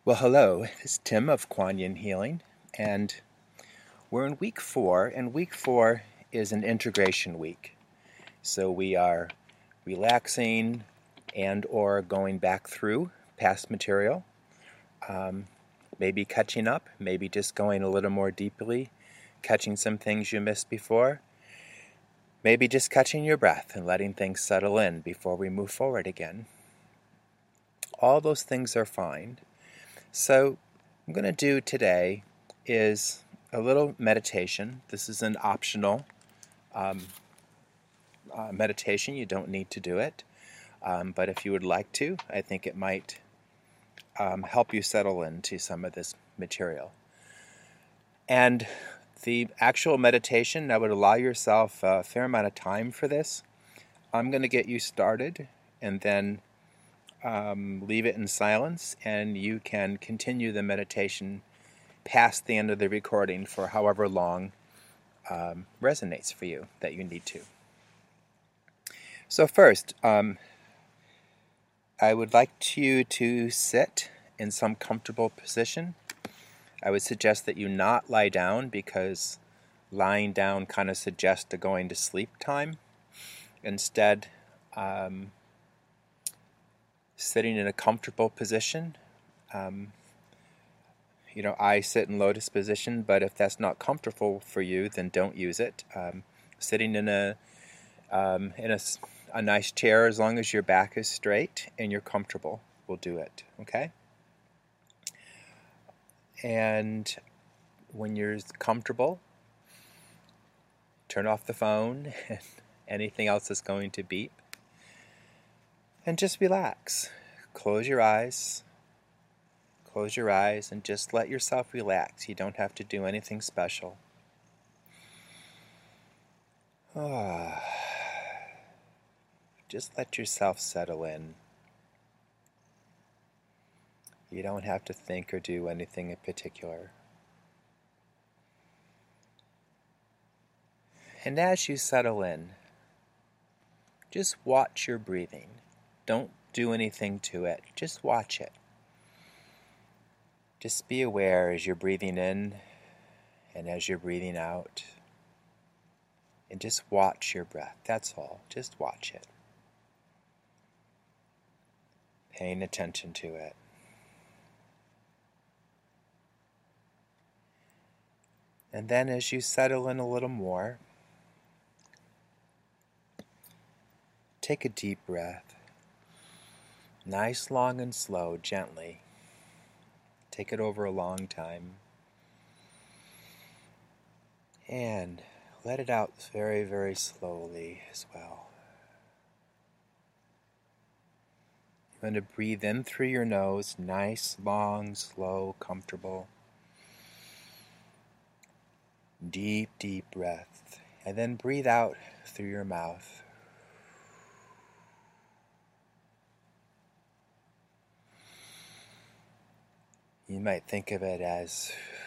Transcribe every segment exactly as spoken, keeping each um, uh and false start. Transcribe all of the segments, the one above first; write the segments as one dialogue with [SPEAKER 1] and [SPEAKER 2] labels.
[SPEAKER 1] Well, hello, this is Tim of Kuan Yin Healing, and we're in week four, and week four is an integration week. So we are relaxing and or going back through past material, um, maybe catching up, maybe just going a little more deeply, catching some things you missed before, maybe just catching your breath and letting things settle in before we move forward again. All those things are fine. So what I'm going to do today is a little meditation. This is an optional um, uh, meditation. You don't need to do it. Um, but if you would like to, I think it might um, help you settle into some of this material. And the actual meditation, I would allow yourself a fair amount of time for this. I'm going to get you started and then Um, leave it in silence, and you can continue the meditation past the end of the recording for however long um, resonates for you that you need to. So first, um, I would like you to sit in some comfortable position. I would suggest that you not lie down because lying down kind of suggests a going to sleep time. Instead, um, sitting in a comfortable position. Um, you know, I sit in lotus position, but if that's not comfortable for you, then don't use it. Um, sitting in a um, in a, a nice chair, as long as your back is straight and you're comfortable, will do it. Okay. And when you're comfortable, turn off the phone and anything else that's going to beep, and just relax. Close your eyes. Close your eyes and just let yourself relax. You don't have to do anything special. Ah, just let yourself settle in. You don't have to think or do anything in particular. And as you settle in, just watch your breathing. Don't do anything to it. Just watch it. Just be aware as you're breathing in and as you're breathing out. And just watch your breath. That's all. Just watch it. Paying attention to it. And then as you settle in a little more, take a deep breath. Nice, long, and slow, gently. Take it over a long time. And let it out very, very slowly as well. You're going to breathe in through your nose, nice, long, slow, comfortable. Deep, deep breath. And then breathe out through your mouth. You might think of it as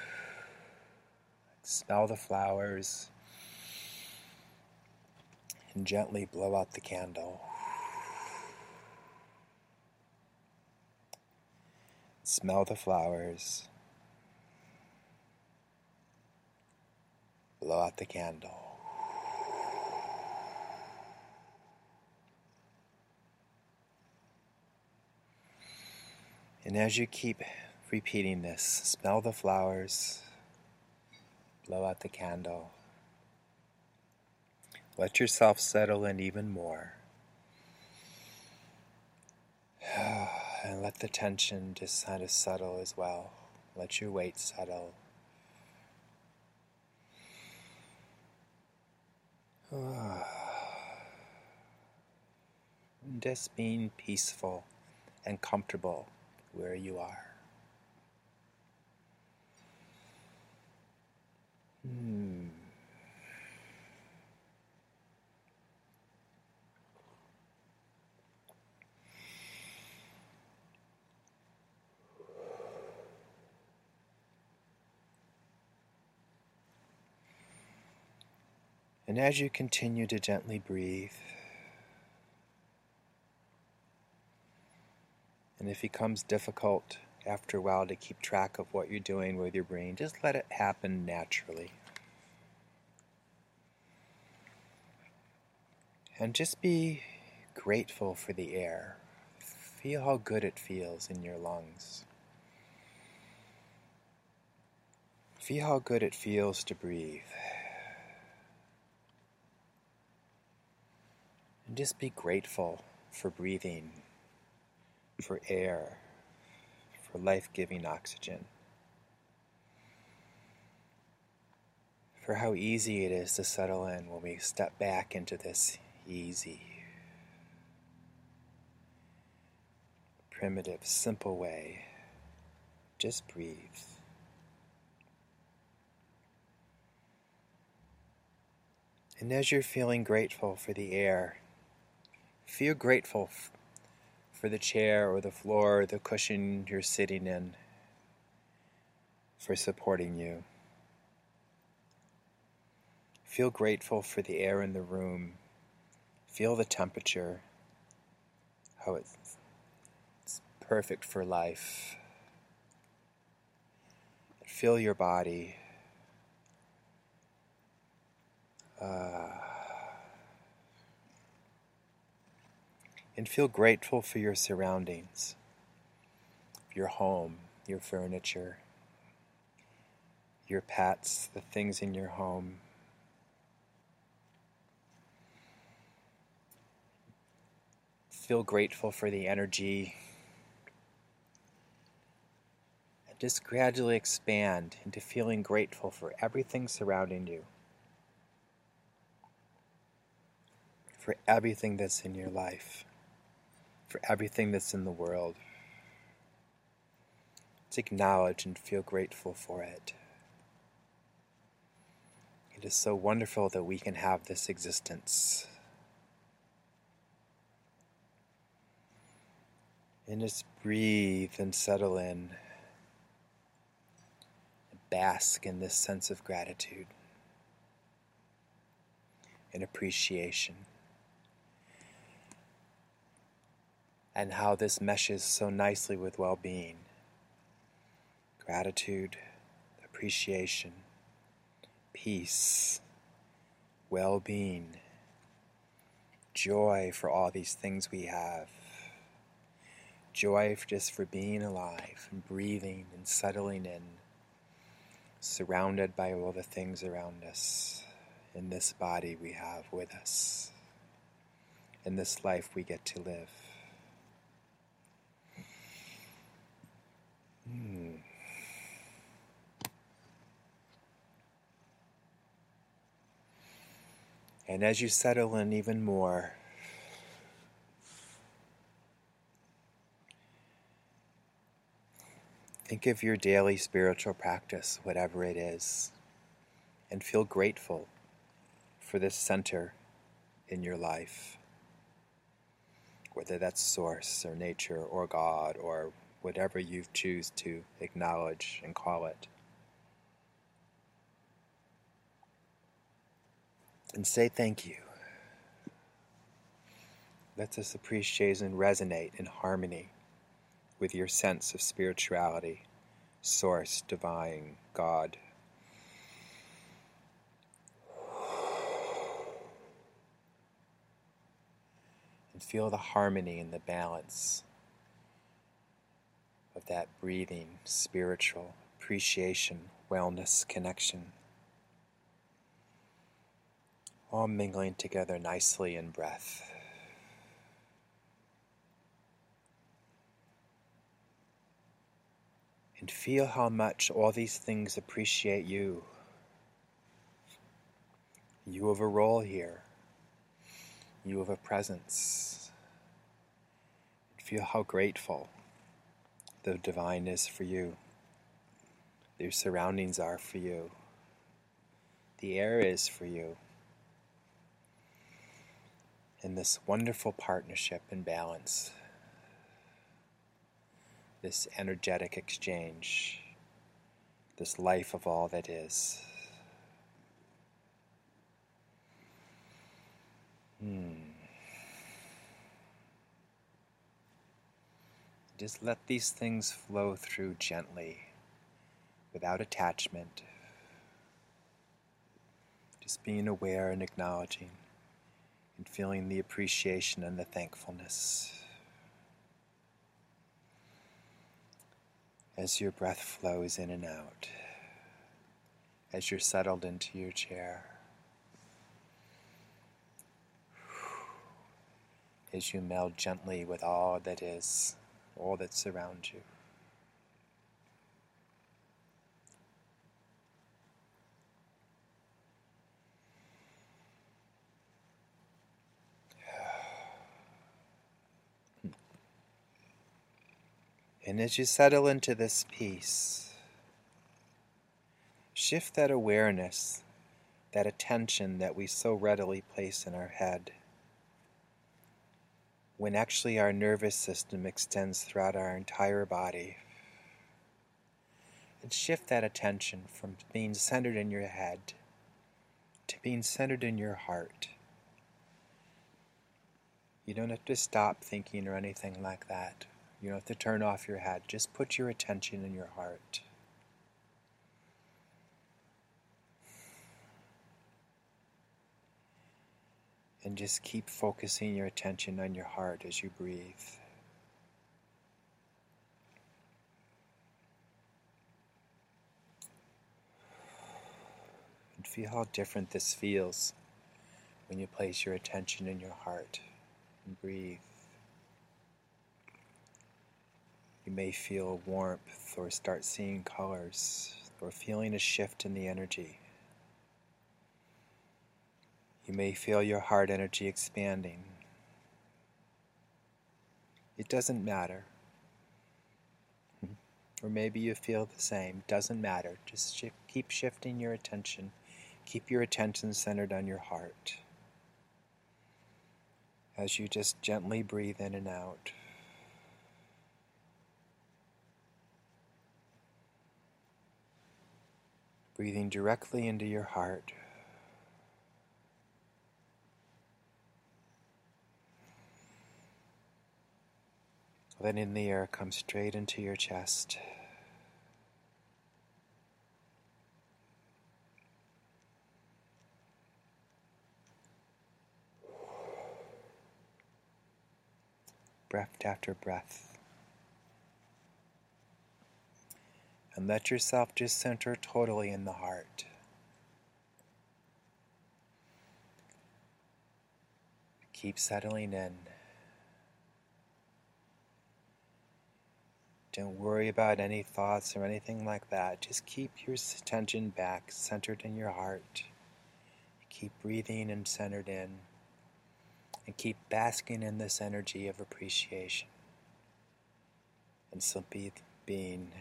[SPEAKER 1] smell the flowers and gently blow out the candle. Smell the flowers. Blow out the candle. And as you keep repeating this, smell the flowers, blow out the candle. Let yourself settle in even more. And let the tension just kind of settle as well. Let your weight settle. Just being peaceful and comfortable where you are. Hmm. And as you continue to gently breathe, and if it becomes difficult after a while to keep track of what you're doing with your brain. Just let it happen naturally. And just be grateful for the air. Feel how good it feels in your lungs. Feel how good it feels to breathe. And just be grateful for breathing, for air, for life-giving oxygen, for how easy it is to settle in when we step back into this easy, primitive, simple way. Just breathe. And as you're feeling grateful for the air, feel grateful f- for the chair or the floor or the cushion you're sitting in for supporting you. Feel grateful for the air in the room. Feel the temperature, how it's, it's perfect for life. Feel your body. Uh, and feel grateful for your surroundings, your home, your furniture, your pets, the things in your home. Feel grateful for the energy. And just gradually expand into feeling grateful for everything surrounding you. For everything that's in your life. For everything that's in the world. To acknowledge and feel grateful for it. It is so wonderful that we can have this existence. And just breathe and settle in. Bask in this sense of gratitude and appreciation. And how this meshes so nicely with well-being. Gratitude, appreciation, peace, well-being, joy for all these things we have. Joy for just for being alive and breathing and settling in, surrounded by all the things around us, in this body we have with us, in this life we get to live. Hmm. And as you settle in even more, think of your daily spiritual practice, whatever it is, and feel grateful for this center in your life. Whether that's Source or nature or God or whatever you choose to acknowledge and call it. And say thank you. Let this appreciation resonate in harmony with your sense of spirituality, Source, Divine, God. And feel the harmony and the balance of that breathing, spiritual appreciation, wellness, connection, all mingling together nicely in breath. And feel how much all these things appreciate you. You have a role here. You have a presence. Feel how grateful the divine is for you. Your surroundings are for you. The air is for you. In this wonderful partnership and balance, this energetic exchange, this life of all that is. Hmm. Just let these things flow through gently, without attachment. Just being aware and acknowledging and feeling the appreciation and the thankfulness. As your breath flows in and out, as you're settled into your chair, as you meld gently with all that is, all that surrounds you. And as you settle into this peace, shift that awareness, that attention that we so readily place in our head, when actually our nervous system extends throughout our entire body. And shift that attention from being centered in your head to being centered in your heart. You don't have to stop thinking or anything like that. You don't have to turn off your head. Just put your attention in your heart. And just keep focusing your attention on your heart as you breathe. And feel how different this feels when you place your attention in your heart and breathe. You may feel warmth or start seeing colors or feeling a shift in the energy. You may feel your heart energy expanding. It doesn't matter. Or maybe you feel the same. Doesn't matter. Just sh- keep shifting your attention. Keep your attention centered on your heart. As you just gently breathe in and out. Breathing directly into your heart. Letting the air come straight into your chest. Breath after breath. And let yourself just center totally in the heart. Keep settling in. Don't worry about any thoughts or anything like that. Just keep your attention back, centered in your heart. Keep breathing and centered in. And keep basking in this energy of appreciation. And simply being.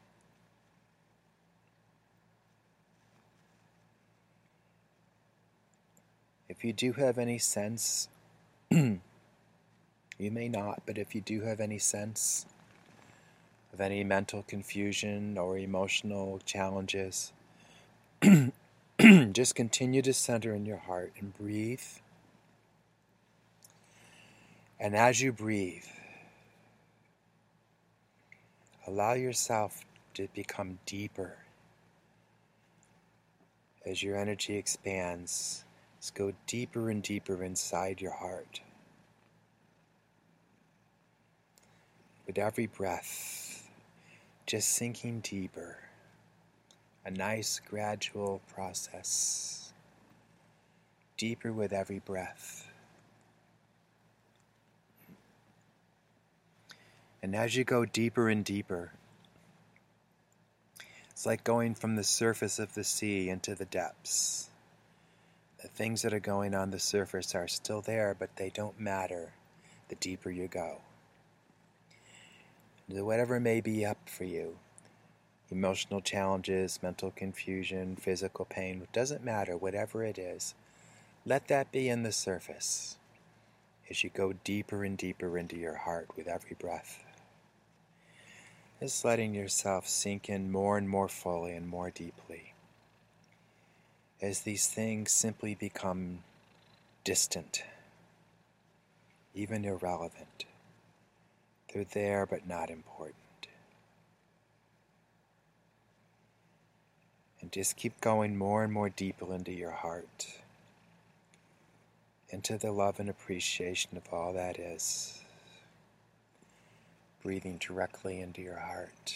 [SPEAKER 1] If you do have any sense, you may not, but if you do have any sense of any mental confusion or emotional challenges, just continue to center in your heart and breathe. And as you breathe, allow yourself to become deeper. As your energy expands, let's go deeper and deeper inside your heart. With every breath, just sinking deeper. A nice gradual process. Deeper with every breath. And as you go deeper and deeper, it's like going from the surface of the sea into the depths. The things that are going on the surface are still there, but they don't matter the deeper you go. Whatever may be up for you, emotional challenges, mental confusion, physical pain, it doesn't matter, whatever it is, let that be in the surface as you go deeper and deeper into your heart with every breath. Just letting yourself sink in more and more fully and more deeply as these things simply become distant, even irrelevant. They're there but not important. And just keep going more and more deeper into your heart, into the love and appreciation of all that is. Breathing directly into your heart.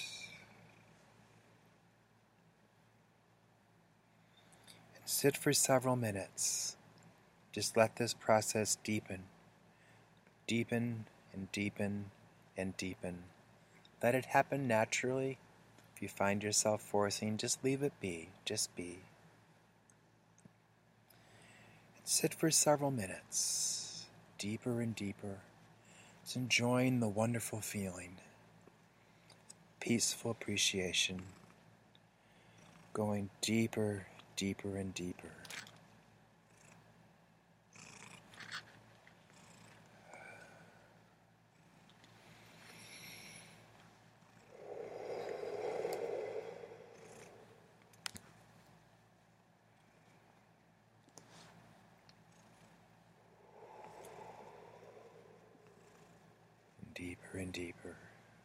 [SPEAKER 1] And sit for several minutes. Just let this process deepen. Deepen and deepen and deepen. Let it happen naturally. If you find yourself forcing, just leave it be. Just be. And sit for several minutes. Deeper and deeper. Just enjoying the wonderful feeling. Peaceful appreciation. Going deeper, deeper and deeper. Deeper and deeper.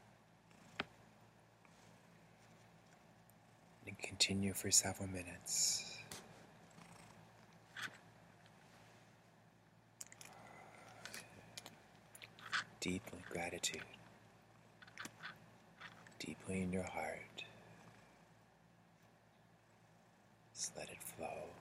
[SPEAKER 1] And continue for several minutes. Deeply in gratitude. Deeply in your heart. Just let it flow.